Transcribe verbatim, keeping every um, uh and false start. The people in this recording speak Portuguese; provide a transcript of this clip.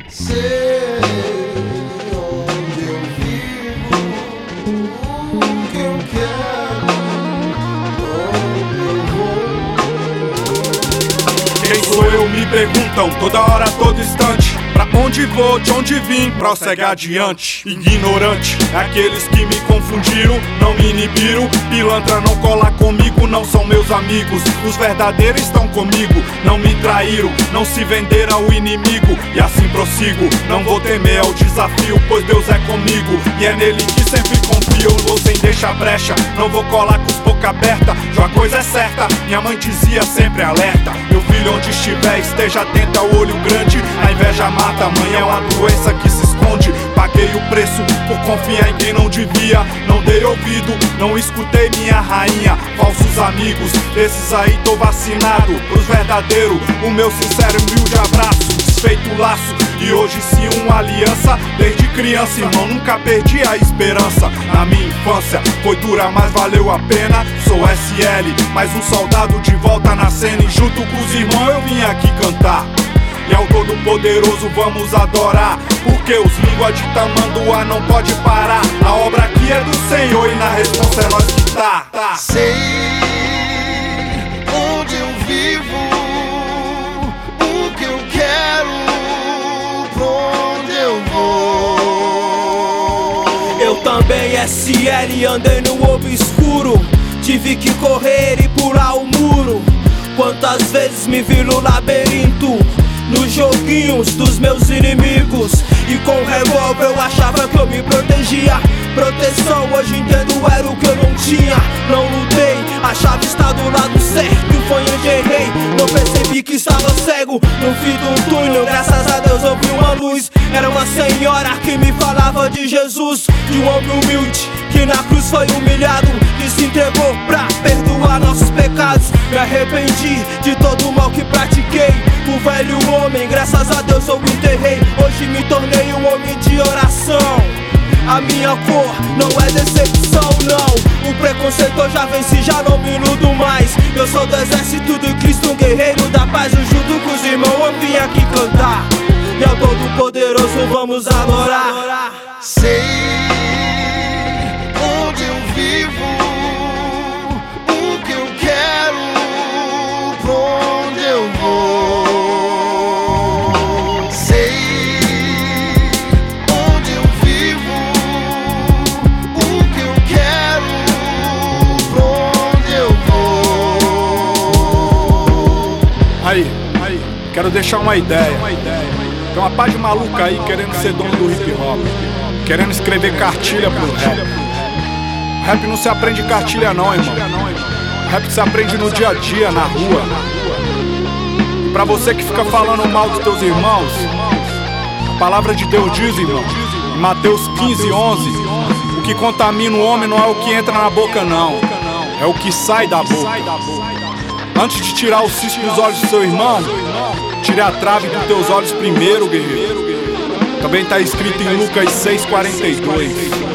Sei onde eu vivo, o que eu quero, onde eu vou. Quem sou eu, me perguntam toda hora, todo instante. Pra onde vou, de onde vim, prossegue adiante. Ignorante, é aqueles que me confundiram, não me inibiram. Pilantra não cola comigo, não são meus amigos. Os verdadeiros estão comigo, não me traíram, não se venderam ao inimigo. E assim prossigo, não vou temer ao desafio, pois Deus é comigo. E é nele que sempre confio, vou sem deixar brecha. Não vou colar com os boca aberta, de uma coisa é certa, minha mãe dizia sempre alerta. Meu filho, onde estiver, esteja atento ao olho grande. A inveja mata, amanhã é uma doença que se esconde. Paguei o preço por confiar em quem não devia. Não dei ouvido, não escutei minha rainha. Falsos amigos, esses aí tô vacinado. Pros verdadeiros, o meu sincero e humilde abraço. Desfeito o laço, e hoje sim uma aliança. Desde criança, irmão, nunca perdi a esperança. Na minha infância, foi dura, mas valeu a pena. Sou S L, mais um soldado de volta na cena. E junto com os irmãos eu vim aqui cantar. E ao Todo-Poderoso vamos adorar, porque os línguas de tamanduá não pode parar. A obra aqui é do Senhor e na responsa é nós que tá, tá. Sei onde eu vivo, o que eu quero, pra onde eu vou. Eu também S L, andei no obscuro, tive que correr e pular o muro. Quantas vezes me vi no labirinto, nos joguinhos dos meus inimigos. E com revólver eu achava que eu me protegia. Proteção hoje entendo era o que eu não tinha. Não lutei, a chave está do lado certo. Foi onde errei, não percebi que estava cego. No fim do túnel, graças a Deus eu vi uma luz. Era uma senhora que me falava de Jesus, de um homem humilde que na cruz foi humilhado, que se entregou pra perdoar nossos pecados. Me arrependi de todo o mal que pratiquei. O velho homem, graças a Deus eu enterrei. Hoje me tornei um homem de oração. A minha cor não é decepção, não. O preconceito eu já venci, já não me iludo mais. Eu sou do exército de Cristo, um guerreiro da paz. Eu junto com os irmãos eu vim aqui cantar. E ao Todo-Poderoso vamos adorar. Sei onde eu vivo, o que eu quero, pra onde eu vou. Sei onde eu vivo, o que eu quero, pra onde eu vou. Aí, aí, quero deixar uma ideia. Tem uma pá de maluca aí querendo ser dono do hip hop, querendo escrever cartilha pro rap. Rap não se aprende cartilha não, irmão. Rap se aprende no dia a dia, na rua. E pra você que fica falando mal dos teus irmãos, a palavra de Deus diz, irmão, em Mateus quinze, onze: o que contamina o homem não é o que entra na boca não, é o que sai da boca. Antes de tirar o cisco dos olhos do seu irmão, tire a trave dos teus olhos primeiro, guerreiro. Também está escrito em Lucas seis, quarenta e dois.